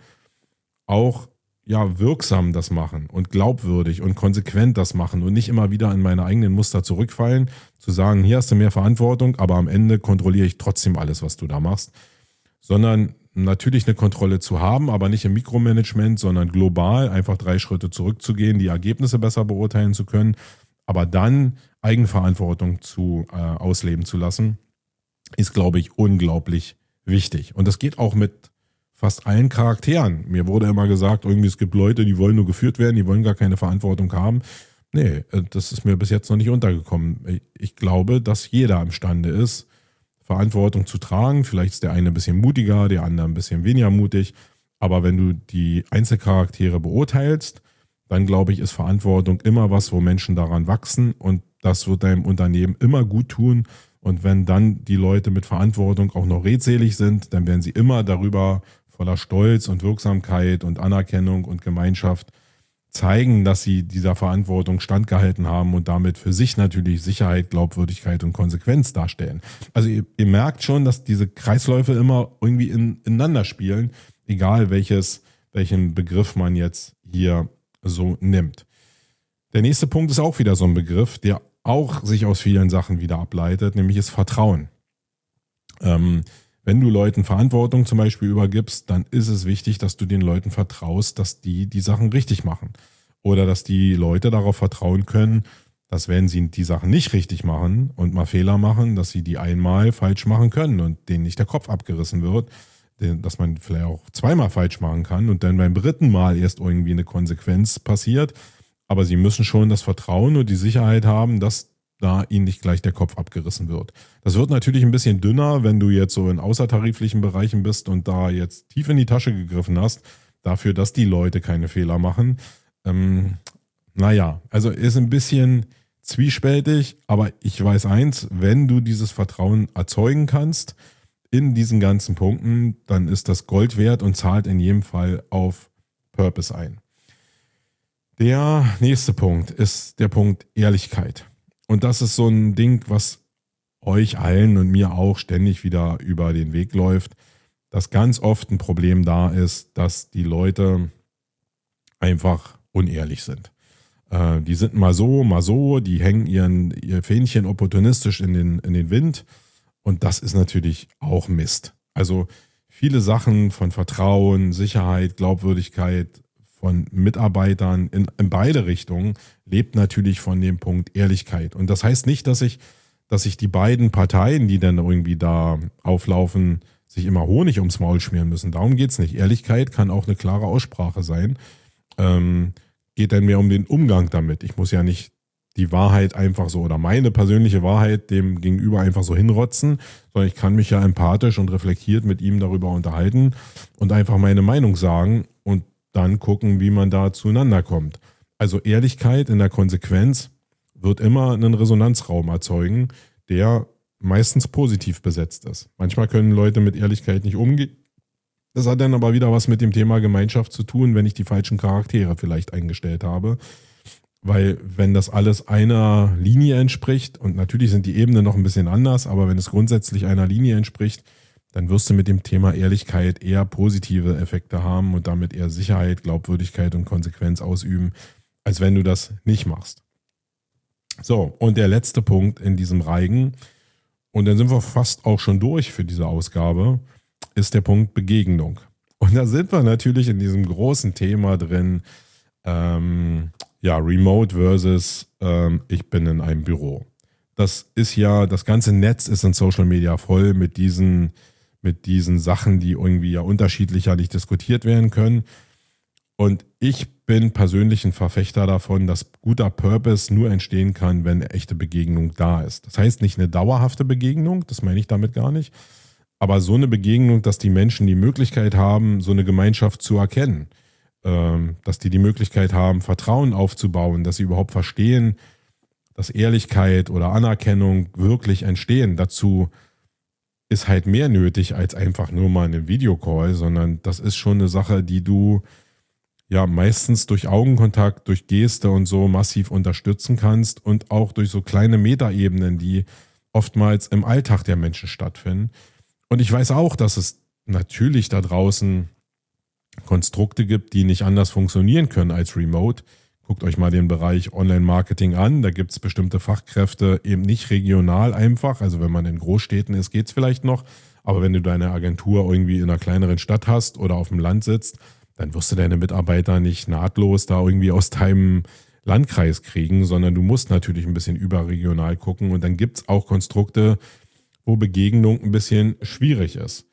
auch ja wirksam das machen und glaubwürdig und konsequent das machen und nicht immer wieder in meine eigenen Muster zurückfallen, zu sagen, hier hast du mehr Verantwortung, aber am Ende kontrolliere ich trotzdem alles, was du da machst, sondern natürlich eine Kontrolle zu haben, aber nicht im Mikromanagement, sondern global einfach 3 Schritte zurückzugehen, die Ergebnisse besser beurteilen zu können, aber dann Eigenverantwortung ausleben zu lassen, ist, glaube ich, unglaublich wichtig. Und das geht auch mit fast allen Charakteren. Mir wurde immer gesagt, irgendwie es gibt Leute, die wollen nur geführt werden, die wollen gar keine Verantwortung haben. Nee, das ist mir bis jetzt noch nicht untergekommen. Ich glaube, dass jeder imstande ist, Verantwortung zu tragen. Vielleicht ist der eine ein bisschen mutiger, der andere ein bisschen weniger mutig. Aber wenn du die Einzelcharaktere beurteilst, dann glaube ich, ist Verantwortung immer was, wo Menschen daran wachsen und das wird deinem Unternehmen immer gut tun. Und wenn dann die Leute mit Verantwortung auch noch redselig sind, dann werden sie immer darüber voller Stolz und Wirksamkeit und Anerkennung und Gemeinschaft zeigen, dass sie dieser Verantwortung standgehalten haben und damit für sich natürlich Sicherheit, Glaubwürdigkeit und Konsequenz darstellen. Also ihr merkt schon, dass diese Kreisläufe immer irgendwie ineinander spielen, egal welchen Begriff man jetzt hier so nimmt. Der nächste Punkt ist auch wieder so ein Begriff, der auch sich aus vielen Sachen wieder ableitet, nämlich das Vertrauen. Wenn du Leuten Verantwortung zum Beispiel übergibst, dann ist es wichtig, dass du den Leuten vertraust, dass die Sachen richtig machen. Oder dass die Leute darauf vertrauen können, dass wenn sie die Sachen nicht richtig machen und mal Fehler machen, dass sie die einmal falsch machen können und denen nicht der Kopf abgerissen wird, dass man vielleicht auch zweimal falsch machen kann und dann beim 3. Mal erst irgendwie eine Konsequenz passiert. Aber sie müssen schon das Vertrauen und die Sicherheit haben, dass da ihnen nicht gleich der Kopf abgerissen wird. Das wird natürlich ein bisschen dünner, wenn du jetzt so in außertariflichen Bereichen bist und da jetzt tief in die Tasche gegriffen hast, dafür, dass die Leute keine Fehler machen. Also ist ein bisschen zwiespältig, aber ich weiß eins, wenn du dieses Vertrauen erzeugen kannst in diesen ganzen Punkten, dann ist das Gold wert und zahlt in jedem Fall auf Purpose ein. Der nächste Punkt ist der Punkt Ehrlichkeit. Und das ist so ein Ding, was euch allen und mir auch ständig wieder über den Weg läuft, dass ganz oft ein Problem da ist, dass die Leute einfach unehrlich sind. Die sind mal so, die hängen ihr Fähnchen opportunistisch in den Wind und das ist natürlich auch Mist. Also viele Sachen von Vertrauen, Sicherheit, Glaubwürdigkeit von Mitarbeitern in beide Richtungen lebt natürlich von dem Punkt Ehrlichkeit. Und das heißt nicht, dass ich die beiden Parteien, die dann irgendwie da auflaufen, sich immer Honig ums Maul schmieren müssen. Darum geht's nicht. Ehrlichkeit kann auch eine klare Aussprache sein. Geht dann mehr um den Umgang damit. Ich muss ja nicht die Wahrheit einfach so oder meine persönliche Wahrheit dem Gegenüber einfach so hinrotzen, sondern ich kann mich ja empathisch und reflektiert mit ihm darüber unterhalten und einfach meine Meinung sagen und dann gucken, wie man da zueinander kommt. Also Ehrlichkeit in der Konsequenz wird immer einen Resonanzraum erzeugen, der meistens positiv besetzt ist. Manchmal können Leute mit Ehrlichkeit nicht umgehen. Das hat dann aber wieder was mit dem Thema Gemeinschaft zu tun, wenn ich die falschen Charaktere vielleicht eingestellt habe. Weil wenn das alles einer Linie entspricht, und natürlich sind die Ebenen noch ein bisschen anders, aber wenn es grundsätzlich einer Linie entspricht, dann wirst du mit dem Thema Ehrlichkeit eher positive Effekte haben und damit eher Sicherheit, Glaubwürdigkeit und Konsequenz ausüben, als wenn du das nicht machst. So, und der letzte Punkt in diesem Reigen, und dann sind wir fast auch schon durch für diese Ausgabe, ist der Punkt Begegnung. Und da sind wir natürlich in diesem großen Thema drin, Remote versus ich bin in einem Büro. Das ist ja, das ganze Netz ist in Social Media voll mit diesen Sachen, die irgendwie ja unterschiedlicher nicht diskutiert werden können. Und ich bin persönlich ein Verfechter davon, dass guter Purpose nur entstehen kann, wenn eine echte Begegnung da ist. Das heißt nicht eine dauerhafte Begegnung, das meine ich damit gar nicht, aber so eine Begegnung, dass die Menschen die Möglichkeit haben, so eine Gemeinschaft zu erkennen, dass die Möglichkeit haben, Vertrauen aufzubauen, dass sie überhaupt verstehen, dass Ehrlichkeit oder Anerkennung wirklich entstehen. Dazu ist halt mehr nötig als einfach nur mal einen Videocall, sondern das ist schon eine Sache, die du ja meistens durch Augenkontakt, durch Geste und so massiv unterstützen kannst und auch durch so kleine Metaebenen, die oftmals im Alltag der Menschen stattfinden. Und ich weiß auch, dass es natürlich da draußen Konstrukte gibt, die nicht anders funktionieren können als Remote. Guckt euch mal den Bereich Online-Marketing an. Da gibt es bestimmte Fachkräfte eben nicht regional einfach. Also wenn man in Großstädten ist, geht es vielleicht noch. Aber wenn du deine Agentur irgendwie in einer kleineren Stadt hast oder auf dem Land sitzt, dann wirst du deine Mitarbeiter nicht nahtlos da irgendwie aus deinem Landkreis kriegen, sondern du musst natürlich ein bisschen überregional gucken. Und dann gibt es auch Konstrukte, wo Begegnung ein bisschen schwierig ist.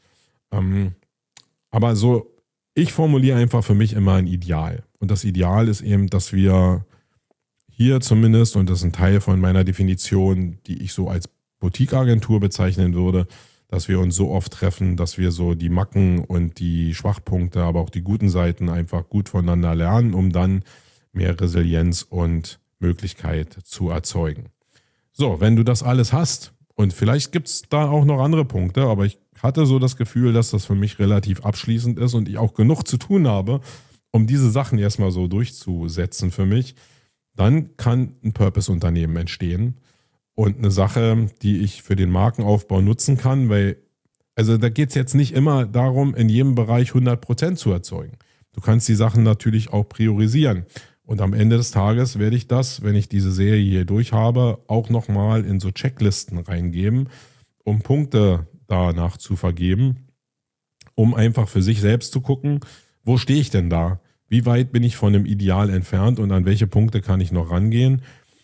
Aber so, ich formuliere einfach für mich immer ein Ideal. Und das Ideal ist eben, dass wir hier zumindest, und das ist ein Teil von meiner Definition, die ich so als Boutique-Agentur bezeichnen würde, dass wir uns so oft treffen, dass wir so die Macken und die Schwachpunkte, aber auch die guten Seiten einfach gut voneinander lernen, um dann mehr Resilienz und Möglichkeit zu erzeugen. So, wenn du das alles hast, und vielleicht gibt es da auch noch andere Punkte, aber ich hatte so das Gefühl, dass das für mich relativ abschließend ist und ich auch genug zu tun habe, um diese Sachen erstmal so durchzusetzen für mich, dann kann ein Purpose-Unternehmen entstehen und eine Sache, die ich für den Markenaufbau nutzen kann, weil, also da geht es jetzt nicht immer darum, in jedem Bereich 100% zu erzeugen. Du kannst die Sachen natürlich auch priorisieren. Und am Ende des Tages werde ich das, wenn ich diese Serie hier durch habe, auch nochmal in so Checklisten reingeben, um Punkte danach zu vergeben, um einfach für sich selbst zu gucken, wo stehe ich denn da? Wie weit bin ich von dem Ideal entfernt und an welche Punkte kann ich noch rangehen?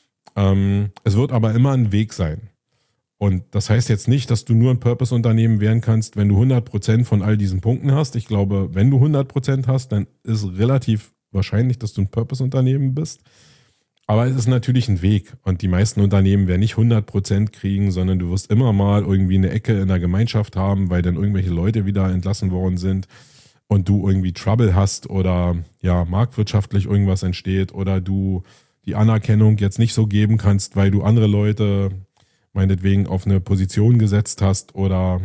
Es wird aber immer ein Weg sein. Und das heißt jetzt nicht, dass du nur ein Purpose-Unternehmen werden kannst, wenn du 100% von all diesen Punkten hast. Ich glaube, wenn du 100% hast, dann ist relativ wahrscheinlich, dass du ein Purpose-Unternehmen bist. Aber es ist natürlich ein Weg. Und die meisten Unternehmen werden nicht 100% kriegen, sondern du wirst immer mal irgendwie eine Ecke in der Gemeinschaft haben, weil dann irgendwelche Leute wieder entlassen worden sind und du irgendwie Trouble hast oder ja marktwirtschaftlich irgendwas entsteht oder du die Anerkennung jetzt nicht so geben kannst, weil du andere Leute meinetwegen auf eine Position gesetzt hast oder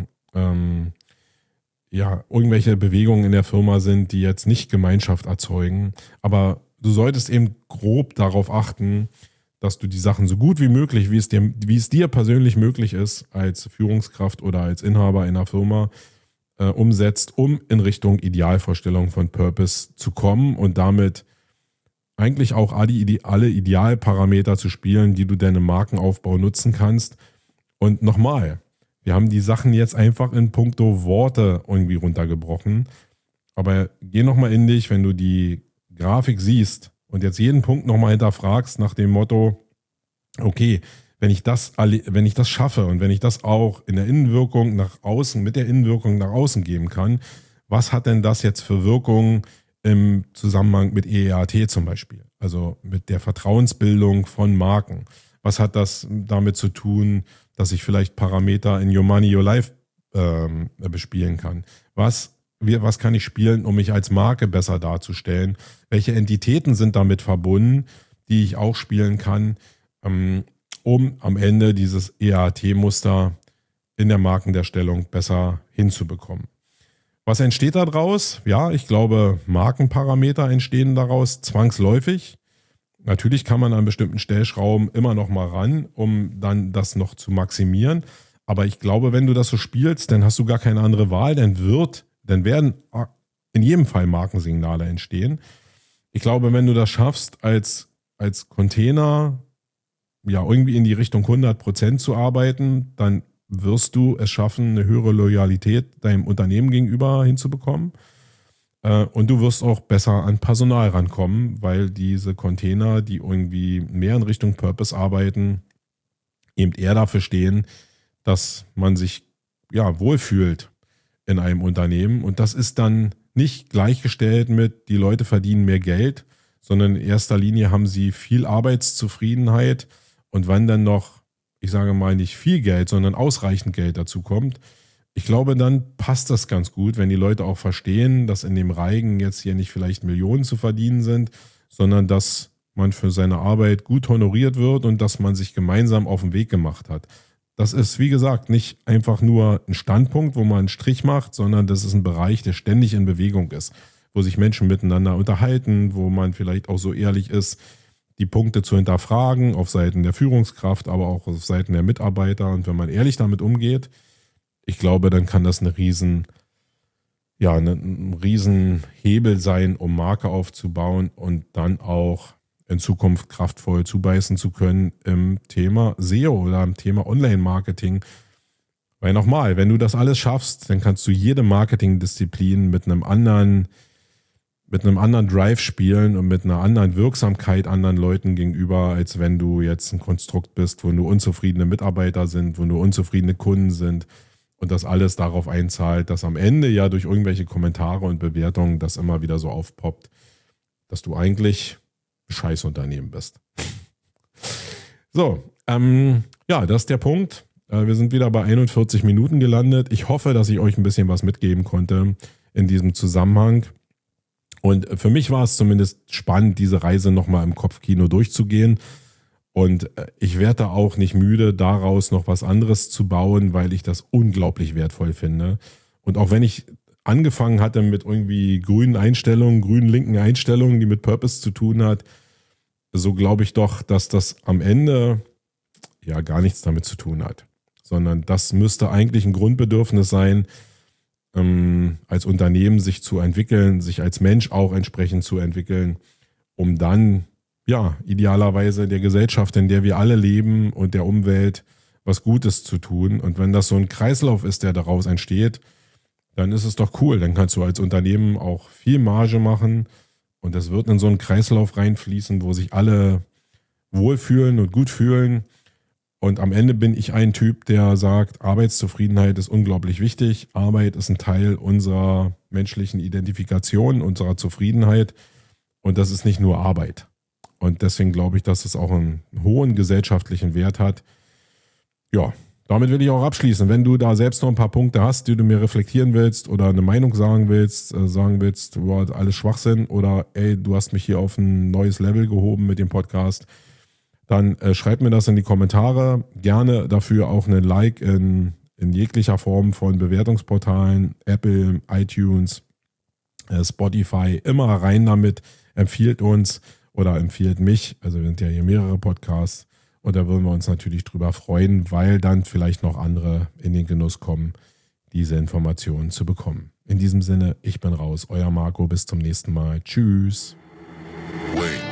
irgendwelche Bewegungen in der Firma sind, die jetzt nicht Gemeinschaft erzeugen. Aber du solltest eben grob darauf achten, dass du die Sachen so gut wie möglich, wie es dir persönlich möglich ist, als Führungskraft oder als Inhaber einer Firma umsetzt, um in Richtung Idealvorstellung von Purpose zu kommen und damit eigentlich auch alle Idealparameter zu spielen, die du deinem Markenaufbau nutzen kannst. Und nochmal, wir haben die Sachen jetzt einfach in puncto Worte irgendwie runtergebrochen. Aber geh nochmal in dich, wenn du die Grafik siehst und jetzt jeden Punkt nochmal hinterfragst nach dem Motto, okay, wenn ich das schaffe und wenn ich das auch in der Innenwirkung nach außen, mit der Innenwirkung nach außen geben kann, was hat denn das jetzt für Wirkungen im Zusammenhang mit EEAT zum Beispiel? Also mit der Vertrauensbildung von Marken. Was hat das damit zu tun, dass ich vielleicht Parameter in Your Money, Your Life bespielen kann? Was kann ich spielen, um mich als Marke besser darzustellen? Welche Entitäten sind damit verbunden, die ich auch spielen kann, um am Ende dieses EAT-Muster in der Markendarstellung besser hinzubekommen? Was entsteht daraus? Ja, ich glaube, Markenparameter entstehen daraus zwangsläufig. Natürlich kann man an bestimmten Stellschrauben immer noch mal ran, um dann das noch zu maximieren. Aber ich glaube, wenn du das so spielst, dann hast du gar keine andere Wahl, dann werden in jedem Fall Markensignale entstehen. Ich glaube, wenn du das schaffst, als Container ja irgendwie in die Richtung 100% zu arbeiten, dann wirst du es schaffen, eine höhere Loyalität deinem Unternehmen gegenüber hinzubekommen. Und du wirst auch besser an Personal rankommen, weil diese Container, die irgendwie mehr in Richtung Purpose arbeiten, eben eher dafür stehen, dass man sich ja wohlfühlt in einem Unternehmen. Und das ist dann nicht gleichgestellt mit, die Leute verdienen mehr Geld, sondern in erster Linie haben sie viel Arbeitszufriedenheit. Und wenn dann noch, ich sage mal, nicht viel Geld, sondern ausreichend Geld dazu kommt, ich glaube, dann passt das ganz gut, wenn die Leute auch verstehen, dass in dem Reigen jetzt hier nicht vielleicht Millionen zu verdienen sind, sondern dass man für seine Arbeit gut honoriert wird und dass man sich gemeinsam auf den Weg gemacht hat. Das ist, wie gesagt, nicht einfach nur ein Standpunkt, wo man einen Strich macht, sondern das ist ein Bereich, der ständig in Bewegung ist, wo sich Menschen miteinander unterhalten, wo man vielleicht auch so ehrlich ist, die Punkte zu hinterfragen, auf Seiten der Führungskraft, aber auch auf Seiten der Mitarbeiter. Und wenn man ehrlich damit umgeht, ich glaube, dann kann das ein riesen Hebel sein, um Marke aufzubauen und dann auch in Zukunft kraftvoll zubeißen zu können im Thema SEO oder im Thema Online-Marketing. Weil nochmal, wenn du das alles schaffst, dann kannst du jede Marketingdisziplin mit einem anderen Drive spielen und mit einer anderen Wirksamkeit anderen Leuten gegenüber, als wenn du jetzt ein Konstrukt bist, wo nur unzufriedene Mitarbeiter sind, wo nur unzufriedene Kunden sind und das alles darauf einzahlt, dass am Ende ja durch irgendwelche Kommentare und Bewertungen das immer wieder so aufpoppt, dass du eigentlich ein Scheißunternehmen bist. So, das ist der Punkt. Wir sind wieder bei 41 Minuten gelandet. Ich hoffe, dass ich euch ein bisschen was mitgeben konnte in diesem Zusammenhang. Und für mich war es zumindest spannend, diese Reise nochmal im Kopfkino durchzugehen. Und ich werde da auch nicht müde, daraus noch was anderes zu bauen, weil ich das unglaublich wertvoll finde. Und auch wenn ich angefangen hatte mit irgendwie grünen linken Einstellungen, die mit Purpose zu tun hat, so glaube ich doch, dass das am Ende ja gar nichts damit zu tun hat. Sondern das müsste eigentlich ein Grundbedürfnis sein, als Unternehmen sich zu entwickeln, sich als Mensch auch entsprechend zu entwickeln, um dann ja idealerweise der Gesellschaft, in der wir alle leben und der Umwelt was Gutes zu tun. Und wenn das so ein Kreislauf ist, der daraus entsteht, dann ist es doch cool. Dann kannst du als Unternehmen auch viel Marge machen und es wird in so einen Kreislauf reinfließen, wo sich alle wohlfühlen und gut fühlen. Und am Ende bin ich ein Typ, der sagt, Arbeitszufriedenheit ist unglaublich wichtig. Arbeit ist ein Teil unserer menschlichen Identifikation, unserer Zufriedenheit. Und das ist nicht nur Arbeit. Und deswegen glaube ich, dass es auch einen hohen gesellschaftlichen Wert hat. Ja, damit will ich auch abschließen. Wenn du da selbst noch ein paar Punkte hast, die du mir reflektieren willst oder eine Meinung sagen willst, wow, alles Schwachsinn oder ey, du hast mich hier auf ein neues Level gehoben mit dem Podcast, dann schreib mir das in die Kommentare. Gerne dafür auch einen Like in jeglicher Form von Bewertungsportalen, Apple, iTunes, Spotify. Immer rein damit. Empfiehlt uns oder empfiehlt mich. Also wir sind ja hier mehrere Podcasts. Und da würden wir uns natürlich drüber freuen, weil dann vielleicht noch andere in den Genuss kommen, diese Informationen zu bekommen. In diesem Sinne, ich bin raus. Euer Marco. Bis zum nächsten Mal. Tschüss. Wait.